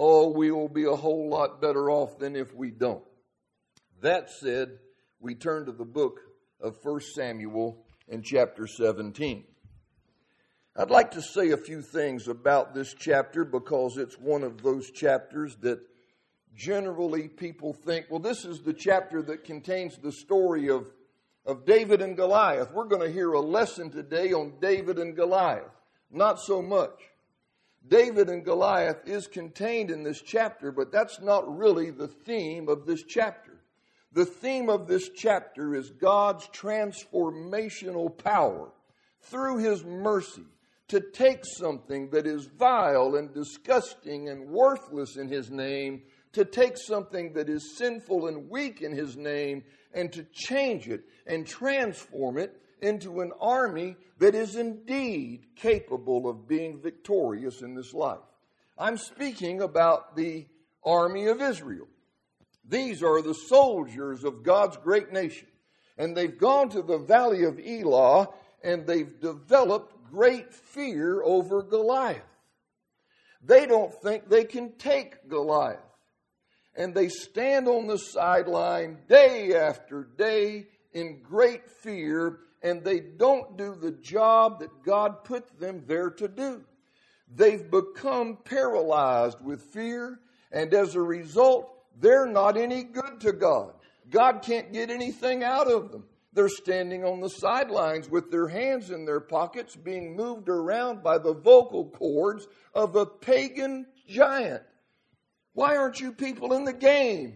oh, we will be a whole lot better off than if we don't. That said, we turn to the book of 1 Samuel in chapter 17. I'd like to say a few things about this chapter because it's one of those chapters that generally people think, well, this is the chapter that contains the story of David and Goliath. We're going to hear a lesson today on David and Goliath. Not so much. David and Goliath is contained in this chapter, but that's not really the theme of this chapter. The theme of this chapter is God's transformational power through His mercy to take something that is vile and disgusting and worthless in His name, to take something that is sinful and weak in His name, and to change it and transform it into an army that is indeed capable of being victorious in this life. I'm speaking about the army of Israel. These are the soldiers of God's great nation. And they've gone to the valley of Elah and they've developed great fear over Goliath. They don't think they can take Goliath. And they stand on the sideline day after day in great fear, and they don't do the job that God put them there to do. They've become paralyzed with fear, and as a result, they're not any good to God. God can't get anything out of them. They're standing on the sidelines with their hands in their pockets, being moved around by the vocal cords of a pagan giant. Why aren't you people in the game?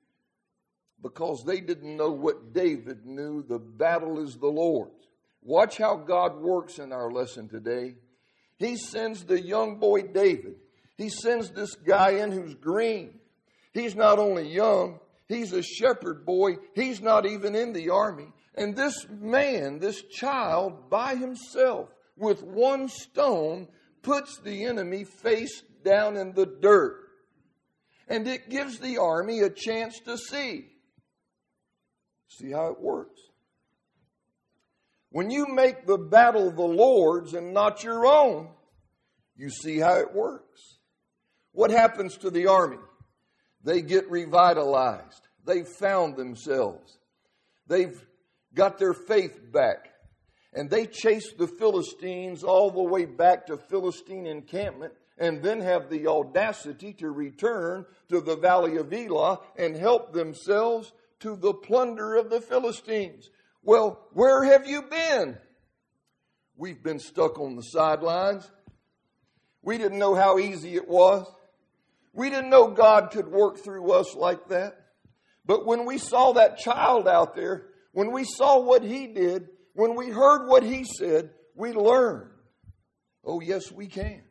Because they didn't know what David knew. The battle is the Lord's. Watch how God works in our lesson today. He sends the young boy David. He sends this guy in who's green. He's not only young, he's a shepherd boy. He's not even in the army. And this man, this child, by himself, with one stone, puts the enemy face down in the dirt. And it gives the army a chance to see. See how it works? When you make the battle the Lord's and not your own, you see how it works. What happens to the army? They get revitalized. They've found themselves. They've got their faith back. And they chase the Philistines all the way back to Philistine encampment, and then have the audacity to return to the valley of Elah and help themselves to the plunder of the Philistines. Well, where have you been? We've been stuck on the sidelines. We didn't know how easy it was. We didn't know God could work through us like that. But when we saw that child out there, when we saw what he did, when we heard what he said, we learned. Oh, yes, we can.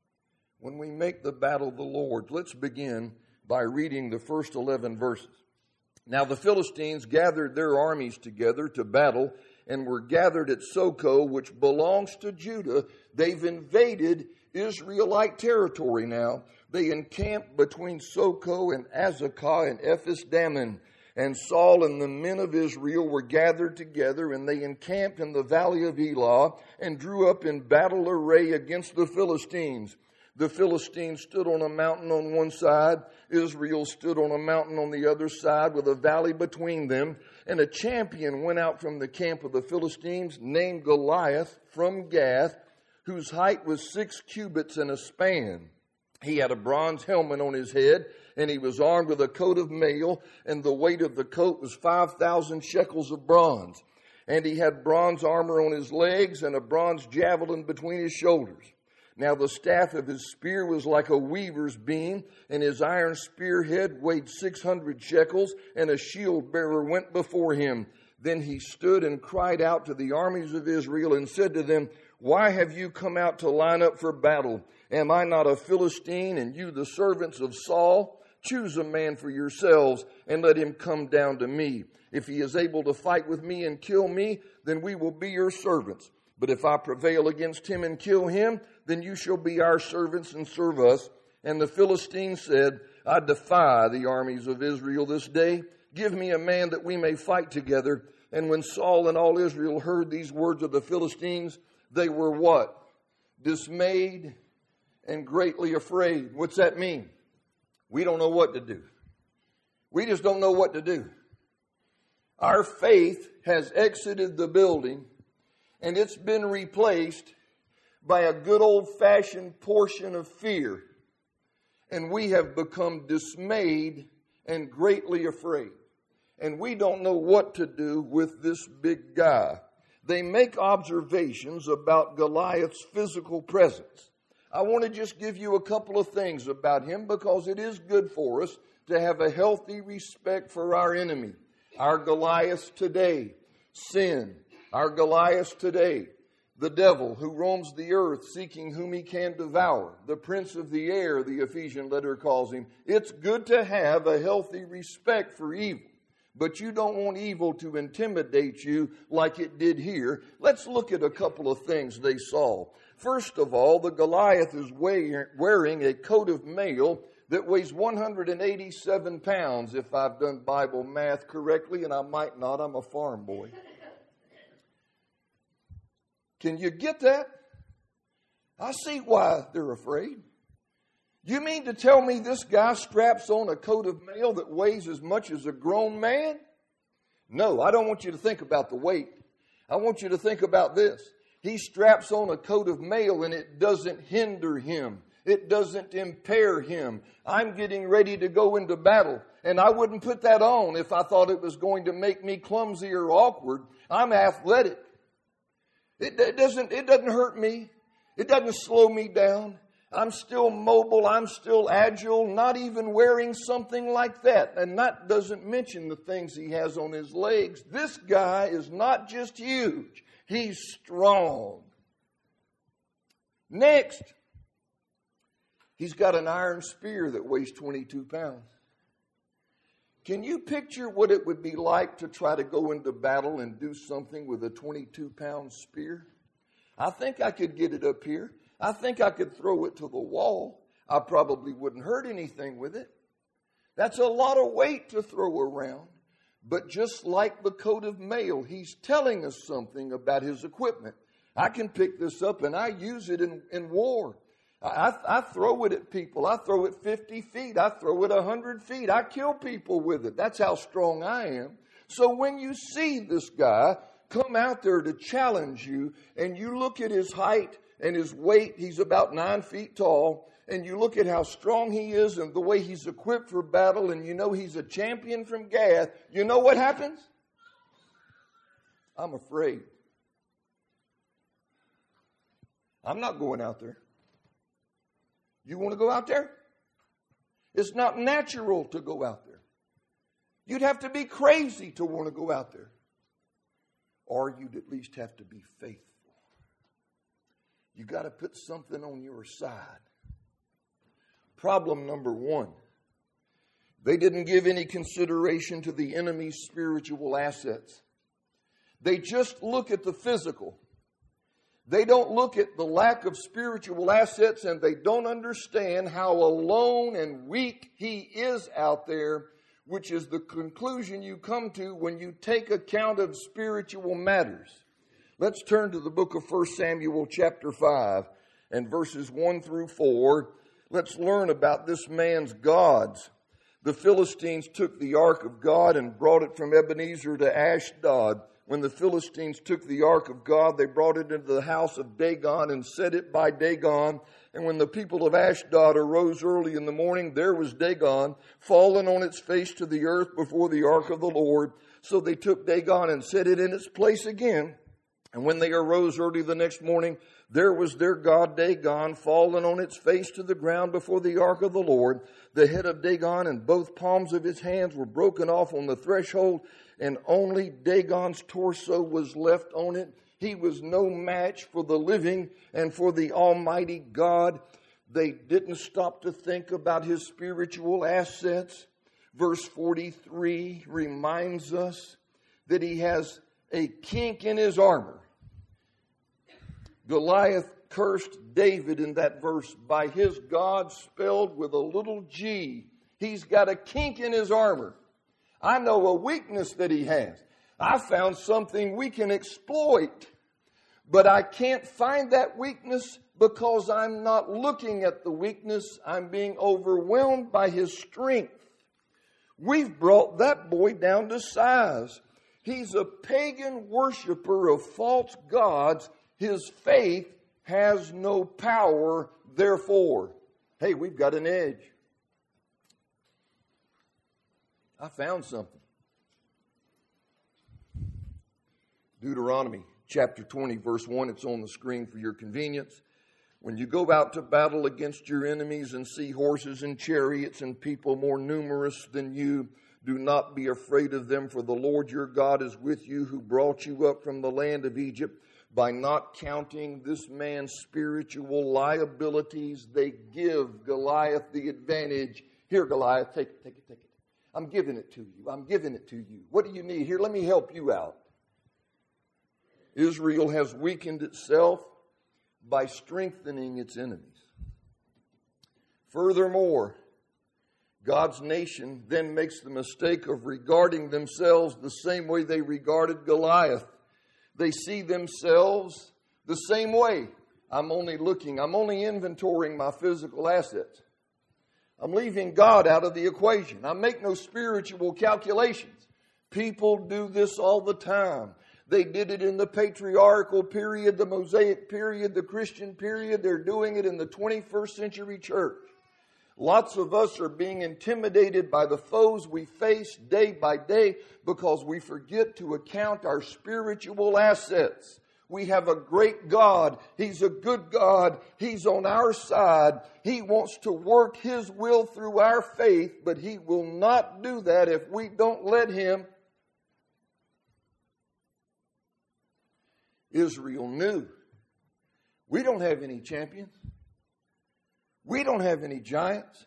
When we make the battle the Lord, let's begin by reading the first 11 verses. Now the Philistines gathered their armies together to battle and were gathered at Socoh, which belongs to Judah. They've invaded Israelite territory now. They encamped between Socoh and Azekah and Ephes-dammim. And Saul and the men of Israel were gathered together, and they encamped in the valley of Elah and drew up in battle array against the Philistines. The Philistines stood on a mountain on one side. Israel stood on a mountain on the other side with a valley between them. And a champion went out from the camp of the Philistines named Goliath from Gath, whose height was 6 cubits and a span. He had a bronze helmet on his head, and he was armed with a coat of mail, and the weight of the coat was 5,000 shekels of bronze. And he had bronze armor on his legs and a bronze javelin between his shoulders. Now the staff of his spear was like a weaver's beam, and his iron spearhead weighed 600 shekels, and a shield bearer went before him. Then he stood and cried out to the armies of Israel and said to them, "Why have you come out to line up for battle? Am I not a Philistine, and you the servants of Saul? Choose a man for yourselves, and let him come down to me. If he is able to fight with me and kill me, then we will be your servants. But if I prevail against him and kill him, then you shall be our servants and serve us." And the Philistines said, "I defy the armies of Israel this day. Give me a man that we may fight together." And when Saul and all Israel heard these words of the Philistines, they were what? Dismayed and greatly afraid. What's that mean? We don't know what to do. We just don't know what to do. Our faith has exited the building, and it's been replaced by a good old-fashioned portion of fear. And we have become dismayed and greatly afraid. And we don't know what to do with this big guy. They make observations about Goliath's physical presence. I want to just give you a couple of things about him because it is good for us to have a healthy respect for our enemy. Our Goliath today, sin. Our Goliath today, the devil who roams the earth seeking whom he can devour. The prince of the air, the Ephesian letter calls him. It's good to have a healthy respect for evil. But you don't want evil to intimidate you like it did here. Let's look at a couple of things they saw. First of all, the Goliath is wearing a coat of mail that weighs 187 pounds, if I've done Bible math correctly, and I might not. I'm a farm boy. Can you get that? I see why they're afraid. You mean to tell me this guy straps on a coat of mail that weighs as much as a grown man? No, I don't want you to think about the weight. I want you to think about this. He straps on a coat of mail and it doesn't hinder him. It doesn't impair him. I'm getting ready to go into battle, and I wouldn't put that on if I thought it was going to make me clumsy or awkward. I'm athletic. It doesn't hurt me. It doesn't slow me down. I'm still mobile. I'm still agile, not even wearing something like that. And that doesn't mention the things he has on his legs. This guy is not just huge. He's strong. Next, he's got an iron spear that weighs 22 pounds. Can you picture what it would be like to try to go into battle and do something with a 22-pound spear? I think I could get it up here. I think I could throw it to the wall. I probably wouldn't hurt anything with it. That's a lot of weight to throw around. But just like the coat of mail, he's telling us something about his equipment. I can pick this up and I use it in war. I throw it at people. I throw it 50 feet. I throw it 100 feet. I kill people with it. That's how strong I am. So when you see this guy come out there to challenge you, and you look at his height and his weight, he's about 9 feet tall, and you look at how strong he is and the way he's equipped for battle, and you know he's a champion from Gath, you know what happens? I'm afraid. I'm not going out there. You want to go out there? It's not natural to go out there. You'd have to be crazy to want to go out there. Or you'd at least have to be faithful. You got to put something on your side. Problem number one. They didn't give any consideration to the enemy's spiritual assets. They just look at the physical. They don't look at the lack of spiritual assets, and they don't understand how alone and weak he is out there, which is the conclusion you come to when you take account of spiritual matters. Let's turn to the book of 1 Samuel chapter 5 and verses 1 through 4. Let's learn about this man's gods. The Philistines took the ark of God and brought it from Ebenezer to Ashdod. When the Philistines took the ark of God, they brought it into the house of Dagon and set it by Dagon. And when the people of Ashdod arose early in the morning, there was Dagon, fallen on its face to the earth before the ark of the Lord. So they took Dagon and set it in its place again. And when they arose early the next morning, there was their god Dagon, fallen on its face to the ground before the ark of the Lord. The head of Dagon and both palms of his hands were broken off on the threshold, and only Dagon's torso was left on it. He was no match for the living and for the Almighty God. They didn't stop to think about his spiritual assets. Verse 43 reminds us that he has a kink in his armor. Goliath cursed David in that verse by his God spelled with a little g. He's got a kink in his armor. I know a weakness that he has. I found something we can exploit, but I can't find that weakness because I'm not looking at the weakness. I'm being overwhelmed by his strength. We've brought that boy down to size. He's a pagan worshiper of false gods. His faith has no power, therefore. Hey, we've got an edge. I found something. Deuteronomy chapter 20, verse 1. It's on the screen for your convenience. When you go out to battle against your enemies and see horses and chariots and people more numerous than you, do not be afraid of them, for the Lord your God is with you, who brought you up from the land of Egypt. By not counting this man's spiritual liabilities, they give Goliath the advantage. Here, Goliath, take it. I'm giving it to you. What do you need? Here, let me help you out. Israel has weakened itself by strengthening its enemies. Furthermore, God's nation then makes the mistake of regarding themselves the same way they regarded Goliath. They see themselves the same way. I'm only inventorying my physical assets. I'm leaving God out of the equation. I make no spiritual calculations. People do this all the time. They did it in the patriarchal period, the Mosaic period, the Christian period. They're doing it in the 21st century church. Lots of us are being intimidated by the foes we face day by day because we forget to account our spiritual assets. We have a great God. He's a good God. He's on our side. He wants to work His will through our faith, but He will not do that if we don't let Him. Israel knew, we don't have any champions. We don't have any giants.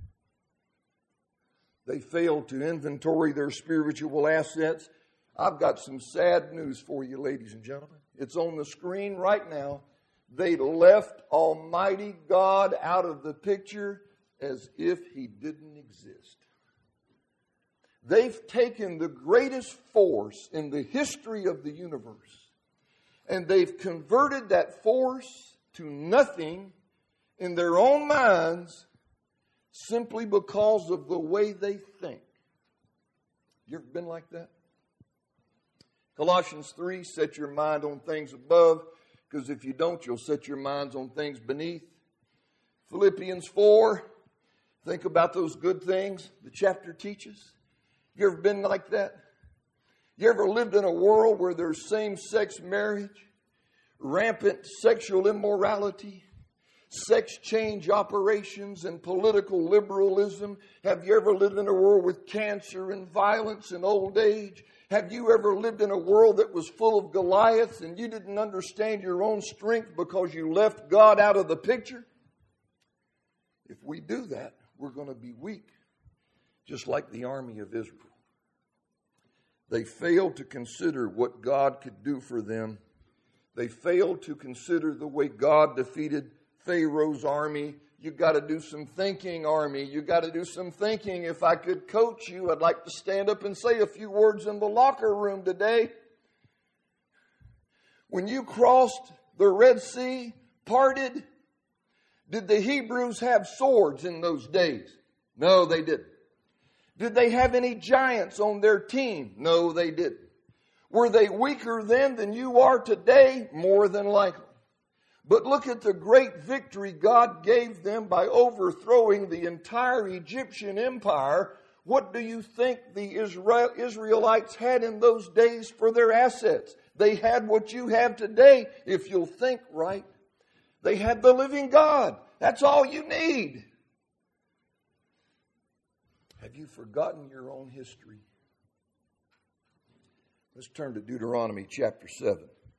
They failed to inventory their spiritual assets. I've got some sad news for you, ladies and gentlemen. It's on the screen right now. They left Almighty God out of the picture as if He didn't exist. They've taken the greatest force in the history of the universe, and they've converted that force to nothing in their own minds simply because of the way they think. You ever been like that? Colossians 3, set your mind on things above, because if you don't, you'll set your minds on things beneath. Philippians 4, think about those good things the chapter teaches. You ever been like that? You ever lived in a world where there's same-sex marriage, rampant sexual immorality, sex change operations, and political liberalism? Have you ever lived in a world with cancer and violence and old age? Have you ever lived in a world that was full of Goliaths and you didn't understand your own strength because you left God out of the picture? If we do that, we're going to be weak, just like the army of Israel. They failed to consider what God could do for them. They failed to consider the way God defeated Pharaoh's army. You've got to do some thinking, army. You've got to do some thinking. If I could coach you, I'd like to stand up and say a few words in the locker room today. When you crossed the Red Sea, parted, did the Hebrews have swords in those days? No, they didn't. Did they have any giants on their team? No, they didn't. Were they weaker then than you are today? More than likely. But look at the great victory God gave them by overthrowing the entire Egyptian empire. What do you think the Israelites had in those days for their assets? They had what you have today, if you'll think right. They had the living God. That's all you need. Have you forgotten your own history? Let's turn to Deuteronomy chapter 7.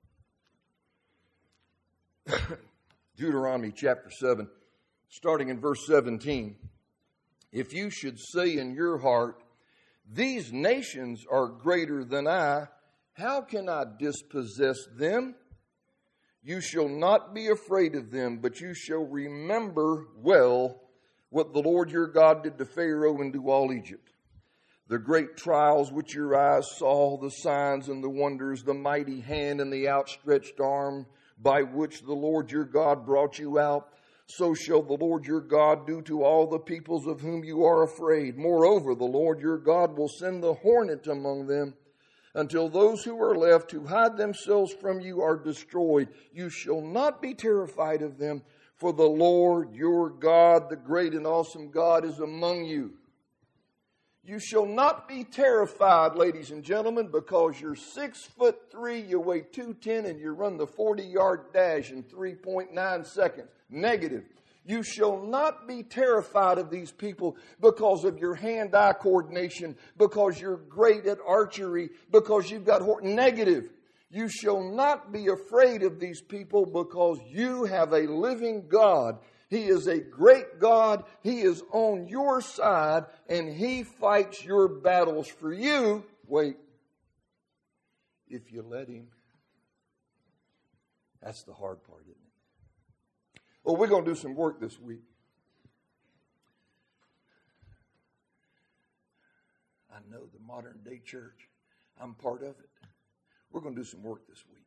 Deuteronomy chapter 7, starting in verse 17. If you should say in your heart, these nations are greater than I, how can I dispossess them? You shall not be afraid of them, but you shall remember well what the Lord your God did to Pharaoh and to all Egypt. The great trials which your eyes saw, the signs and the wonders, the mighty hand and the outstretched arm, by which the Lord your God brought you out, so shall the Lord your God do to all the peoples of whom you are afraid. Moreover, the Lord your God will send the hornet among them, until those who are left to hide themselves from you are destroyed. You shall not be terrified of them, for the Lord your God, the great and awesome God, is among you. You shall not be terrified, ladies and gentlemen, because you're 6'3", you weigh 210, and you run the 40-yard dash in 3.9 seconds. Negative. You shall not be terrified of these people because of your hand-eye coordination, because you're great at archery, because you've got negative. You shall not be afraid of these people because you have a living God. He is a great God. He is on your side, and He fights your battles for you. Wait, if you let Him. That's the hard part, isn't it? Well, we're going to do some work this week. I know the modern day church. I'm part of it. We're going to do some work this week.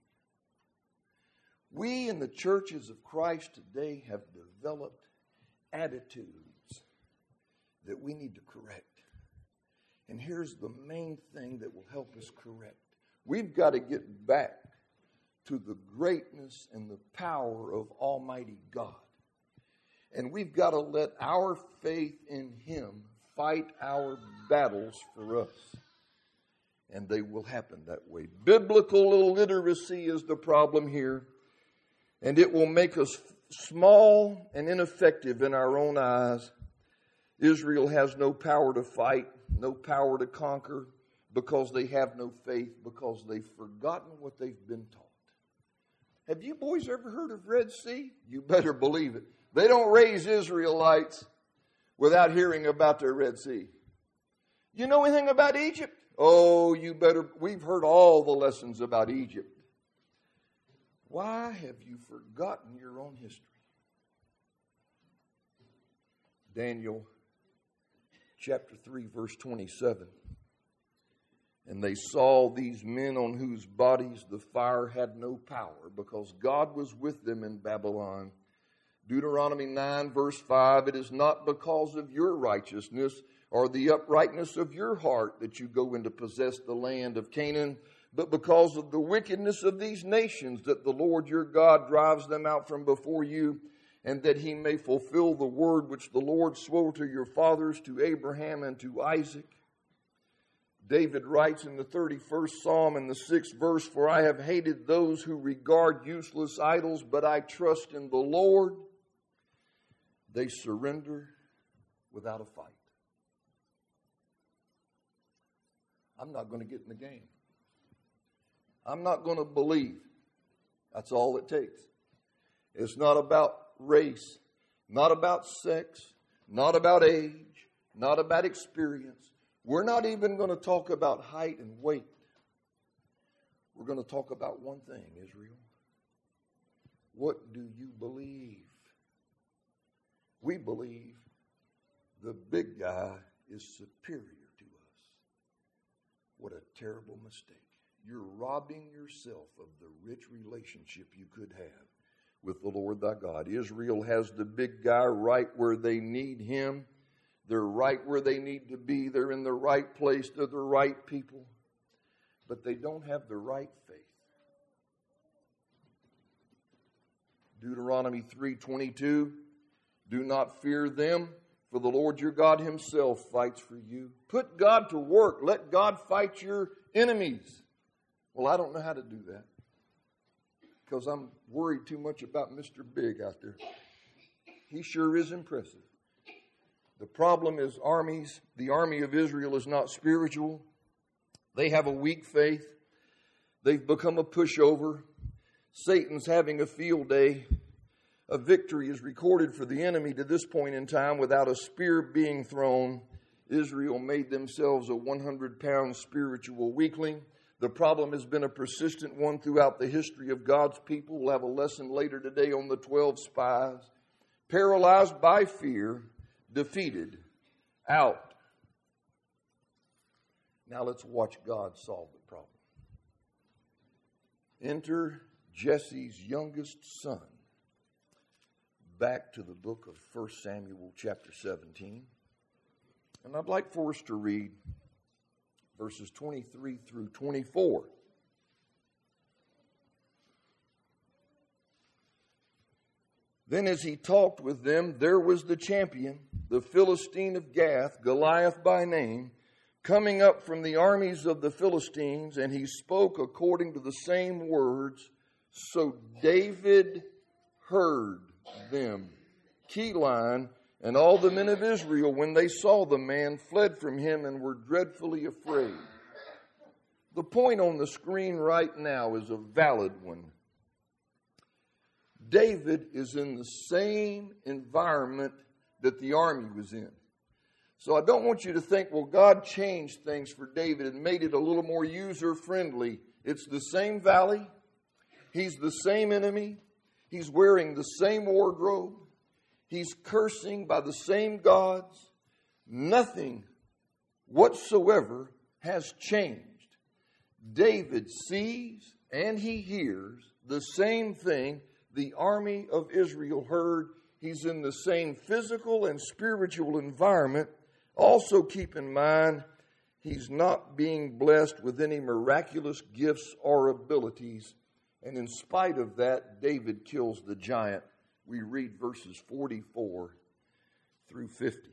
We in the churches of Christ today have developed attitudes that we need to correct. And here's the main thing that will help us correct. We've got to get back to the greatness and the power of Almighty God. And we've got to let our faith in Him fight our battles for us. And they will happen that way. Biblical illiteracy is the problem here. And it will make us small and ineffective in our own eyes. Israel has no power to fight, no power to conquer, because they have no faith, because they've forgotten what they've been taught. Have you boys ever heard of Red Sea? You better believe it. They don't raise Israelites without hearing about their Red Sea. You know anything about Egypt? Oh, you better. We've heard all the lessons about Egypt. Why have you forgotten your own history? Daniel chapter 3, verse 27. And they saw these men on whose bodies the fire had no power, because God was with them in Babylon. Deuteronomy 9, verse 5, it is not because of your righteousness or the uprightness of your heart that you go in to possess the land of Canaan, but because of the wickedness of these nations that the Lord your God drives them out from before you, and that He may fulfill the word which the Lord swore to your fathers, to Abraham and to Isaac. David writes in the 31st Psalm in the 6th verse, for I have hated those who regard useless idols, but I trust in the Lord. They surrender without a fight. I'm not going to get in the game. I'm not going to believe. That's all it takes. It's not about race, not about sex, not about age, not about experience. We're not even going to talk about height and weight. We're going to talk about one thing, Israel. What do you believe? We believe the big guy is superior to us. What a terrible mistake. You're robbing yourself of the rich relationship you could have with the Lord thy God. Israel has the big guy right where they need him. They're right where they need to be. They're in the right place. They're the right people. But they don't have the right faith. Deuteronomy 3:22. Do not fear them, for the Lord your God Himself fights for you. Put God to work. Let God fight your enemies. Well, I don't know how to do that because I'm worried too much about Mr. Big out there. He sure is impressive. The problem is armies. The army of Israel is not spiritual. They have a weak faith. They've become a pushover. Satan's having a field day. A victory is recorded for the enemy to this point in time without a spear being thrown. Israel made themselves a 100-pound spiritual weakling. The problem has been a persistent one throughout the history of God's people. We'll have a lesson later today on the 12 spies. Paralyzed by fear, defeated, out. Now let's watch God solve the problem. Enter Jesse's youngest son, back to the book of 1 Samuel chapter 17. And I'd like for us to read verses 23 through 24. Then as he talked with them, there was the champion, the Philistine of Gath, Goliath by name, coming up from the armies of the Philistines, and he spoke according to the same words. So David heard them. Key line, and all the men of Israel, when they saw the man, fled from him and were dreadfully afraid. The point on the screen right now is a valid one. David is in the same environment that the army was in. So I don't want you to think, well, God changed things for David and made it a little more user-friendly. It's the same valley. He's the same enemy. He's wearing the same wardrobe. He's cursing by the same gods. Nothing whatsoever has changed. David sees and he hears the same thing the army of Israel heard. He's in the same physical and spiritual environment. Also keep in mind, he's not being blessed with any miraculous gifts or abilities. And in spite of that, David kills the giant. We read verses 44 through 50.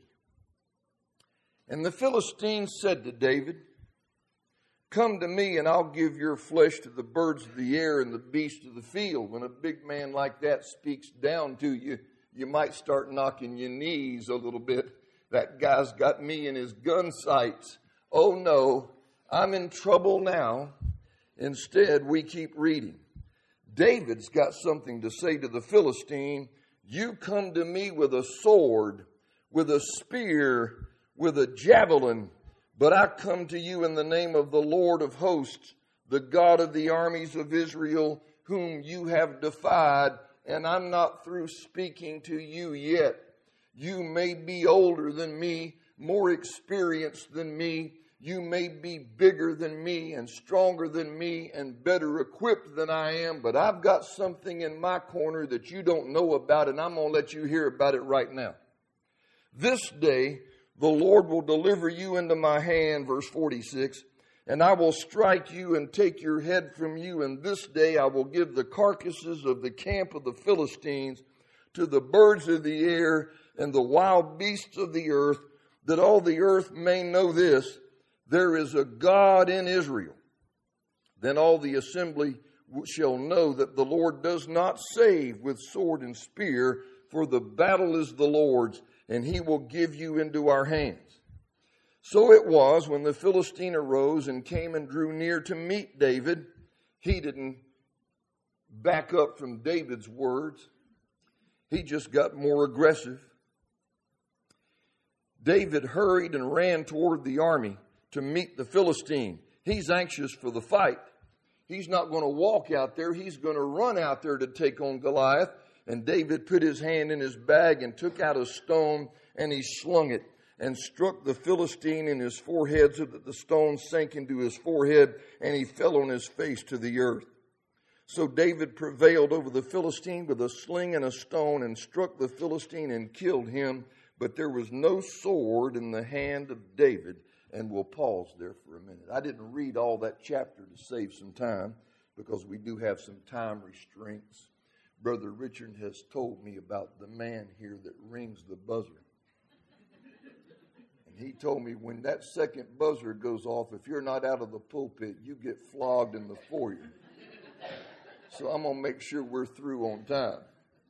And the Philistines said to David, "Come to me and I'll give your flesh to the birds of the air and the beasts of the field." When a big man like that speaks down to you, you might start knocking your knees a little bit. That guy's got me in his gun sights. Oh no, I'm in trouble now. Instead, we keep reading. David's got something to say to the Philistine. You come to me with a sword, with a spear, with a javelin, but I come to you in the name of the Lord of hosts, the God of the armies of Israel, whom you have defied, and I'm not through speaking to you yet. You may be older than me, more experienced than me. You may be bigger than me and stronger than me and better equipped than I am, but I've got something in my corner that you don't know about, and I'm going to let you hear about it right now. This day, the Lord will deliver you into my hand, verse 46, and I will strike you and take your head from you, and this day I will give the carcasses of the camp of the Philistines to the birds of the air and the wild beasts of the earth, that all the earth may know this, there is a God in Israel. Then all the assembly shall know that the Lord does not save with sword and spear, for the battle is the Lord's, and he will give you into our hands. So it was when the Philistine arose and came and drew near to meet David. He didn't back up from David's words. He just got more aggressive. David hurried and ran toward the army to meet the Philistine. He's anxious for the fight. He's not going to walk out there. He's going to run out there to take on Goliath. And David put his hand in his bag and took out a stone, and he slung it and struck the Philistine in his forehead, so that the stone sank into his forehead, and he fell on his face to the earth. So David prevailed over the Philistine with a sling and a stone, and struck the Philistine and killed him. But there was no sword in the hand of David. And we'll pause there for a minute. I didn't read all that chapter to save some time, because we do have some time restraints. Brother Richard has told me about the man here that rings the buzzer. And he told me when that second buzzer goes off, if you're not out of the pulpit, you get flogged in the foyer. So I'm going to make sure we're through on time.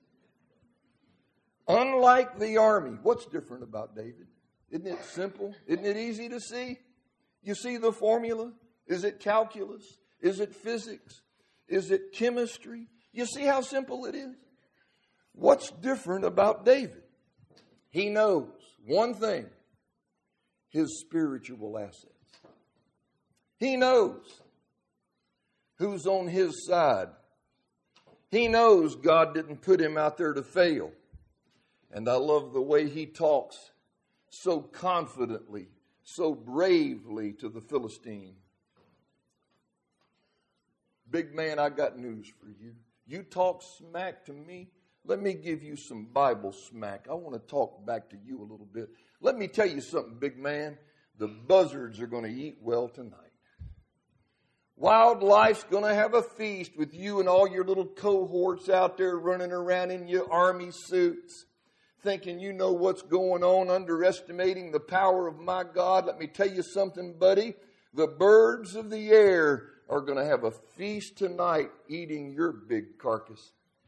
Unlike the army, what's different about David? Isn't it simple? Isn't it easy to see? You see the formula? Is it calculus? Is it physics? Is it chemistry? You see how simple it is? What's different about David? He knows one thing: his spiritual assets. He knows who's on his side. He knows God didn't put him out there to fail. And I love the way he talks so confidently, so bravely to the Philistine. Big man, I got news for you. You talk smack to me, let me give you some Bible smack. I want to talk back to you a little bit. Let me tell you something, big man. The buzzards are going to eat well tonight. Wildlife's going to have a feast with you and all your little cohorts out there running around in your army suits, thinking you know what's going on, underestimating the power of my God. Let me tell you something, buddy. The birds of the air are going to have a feast tonight eating your big carcass.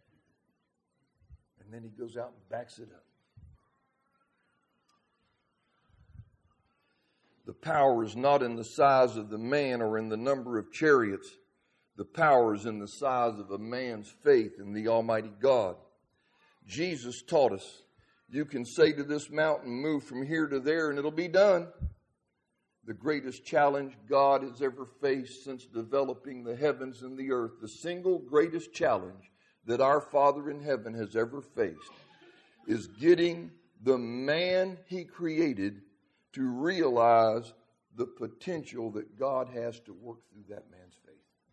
And then he goes out and backs it up. The power is not in the size of the man or in the number of chariots. The power is in the size of a man's faith in the Almighty God. Jesus taught us, you can say to this mountain, move from here to there, and it'll be done. The greatest challenge God has ever faced since developing the heavens and the earth, the single greatest challenge that our Father in heaven has ever faced, is getting the man he created to realize the potential that God has to work through that man's faith.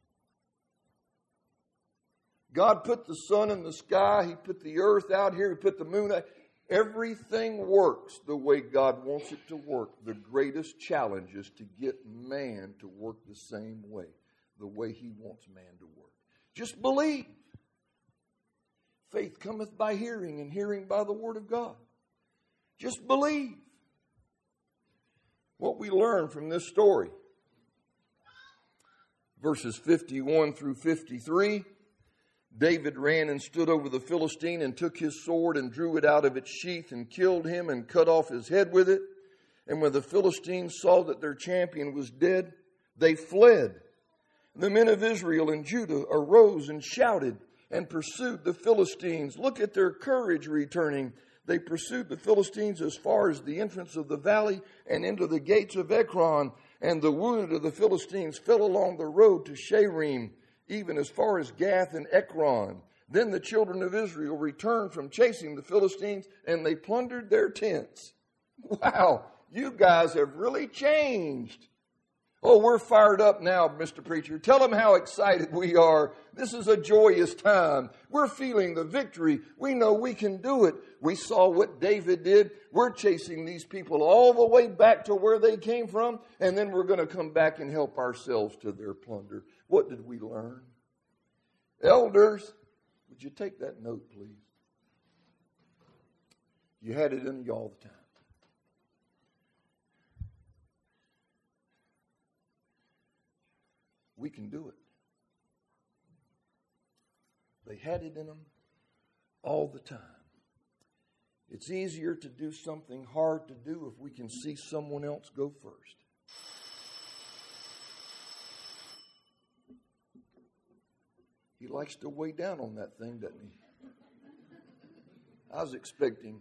God put the sun in the sky. He put the earth out here. He put the moon out. Everything works the way God wants it to work. The greatest challenge is to get man to work the same way, the way he wants man to work. Just believe. Faith cometh by hearing, and hearing by the word of God. Just believe. What we learn from this story, verses 51 through 53, David ran and stood over the Philistine and took his sword and drew it out of its sheath and killed him and cut off his head with it. And when the Philistines saw that their champion was dead, they fled. The men of Israel and Judah arose and shouted and pursued the Philistines. Look at their courage returning. They pursued the Philistines as far as the entrance of the valley and into the gates of Ekron. And the wounded of the Philistines fell along the road to Shaaraim, even as far as Gath and Ekron. Then the children of Israel returned from chasing the Philistines, and they plundered their tents. Wow, you guys have really changed. Oh, we're fired up now, Mr. Preacher. Tell them how excited we are. This is a joyous time. We're feeling the victory. We know we can do it. We saw what David did. We're chasing these people all the way back to where they came from, and then we're going to come back and help ourselves to their plunder. What did we learn? Elders, would you take that note, please? You had it in you all the time. We can do it. They had it in them all the time. It's easier to do something hard to do if we can see someone else go first. He likes to weigh down on that thing, doesn't he? I was expecting,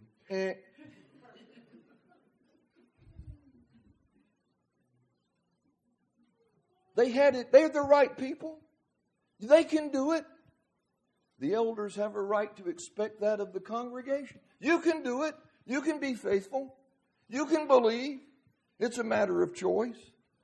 They had it. They're the right people. They can do it. The elders have a right to expect that of the congregation. You can do it. You can be faithful. You can believe. It's a matter of choice.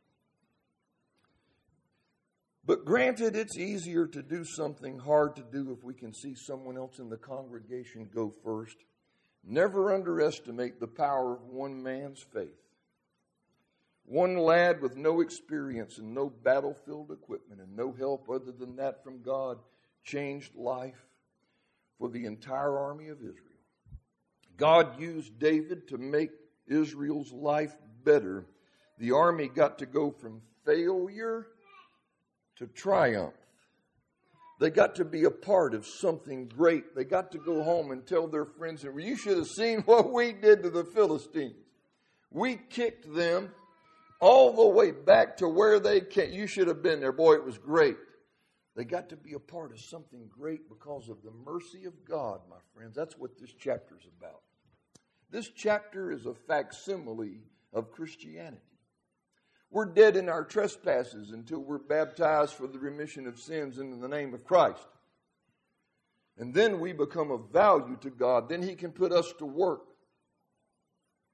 But granted, it's easier to do something hard to do if we can see someone else in the congregation go first. Never underestimate the power of one man's faith. One lad with no experience and no battlefield equipment and no help other than that from God changed life for the entire army of Israel. God used David to make Israel's life better. The army got to go from failure to triumph. They got to be a part of something great. They got to go home and tell their friends, you should have seen what we did to the Philistines. We kicked them all the way back to where they came. You should have been there. Boy, it was great. They got to be a part of something great because of the mercy of God, my friends. That's what this chapter is about. This chapter is a facsimile of Christianity. We're dead in our trespasses until we're baptized for the remission of sins in the name of Christ. And then we become of value to God. Then He can put us to work.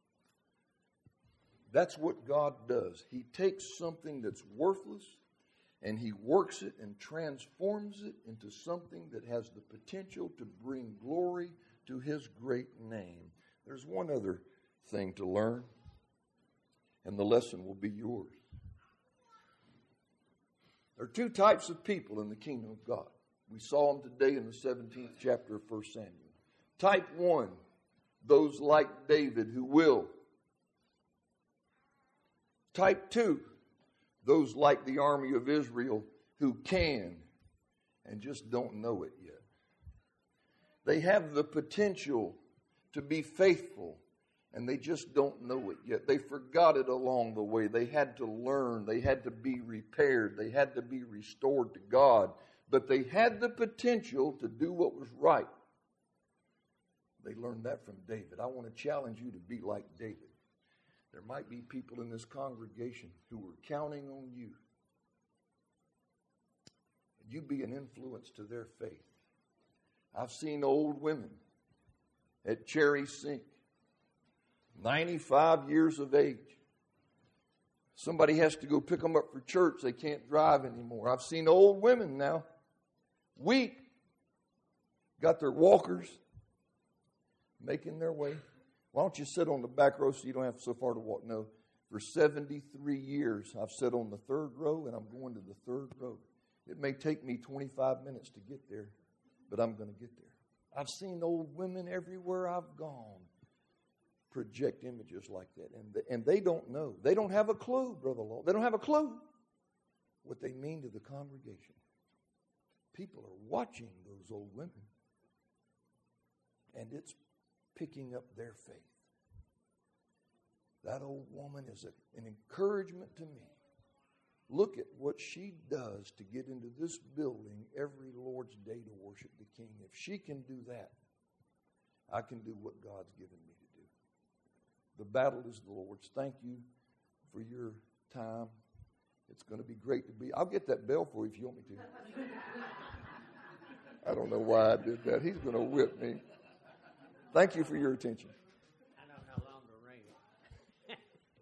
That's what God does. He takes something that's worthless And He works it and transforms it into something that has the potential to bring glory to His great name. There's one other thing to learn, and the lesson will be yours. There are two types of people in the kingdom of God. We saw them today in the 17th chapter of 1 Samuel. Type 1, those like David who will. Type 2, those like the army of Israel who can and just don't know it yet. They have the potential to be faithful, and they just don't know it yet. They forgot it along the way. They had to learn. They had to be repaired. They had to be restored to God. But they had the potential to do what was right. They learned that from David. I want to challenge you to be like David. There might be people in this congregation who are counting on you. You be an influence to their faith. I've seen old women at Cherry Sink, 95 years of age. Somebody has to go pick them up for church. They can't drive anymore. I've seen old women now, weak, got their walkers, making their way. Why don't you sit on the back row so you don't have so far to walk? No, for 73 years I've sat on the third row, and I'm going to the third row. It may take me 25 minutes to get there, but I'm going to get there. I've seen old women everywhere I've gone project images like that, and they don't know. They don't have a clue, Brother Law. They don't have a clue what they mean to the congregation. People are watching those old women, and it's picking up their faith. That old woman is an encouragement to me. Look at what she does to get into this building every Lord's Day to worship the King. If she can do that, I can do what God's given me to do. The battle is the Lord's. Thank you for your time. It's going to be great to be. I'll get that bell for you if you want me to. I don't know why I did that. He's going to whip me. Thank you for your attention. I know how long to ring it.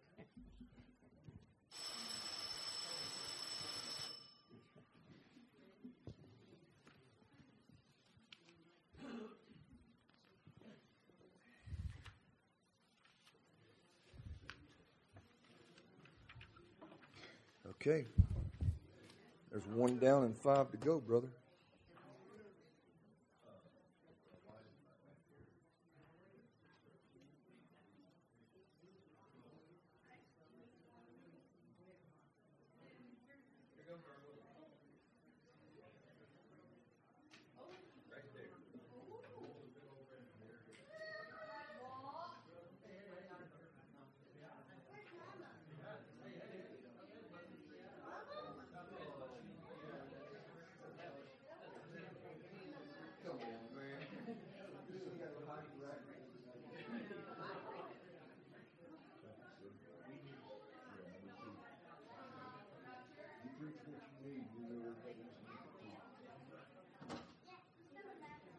Okay. There's one down and 5 to go, brother.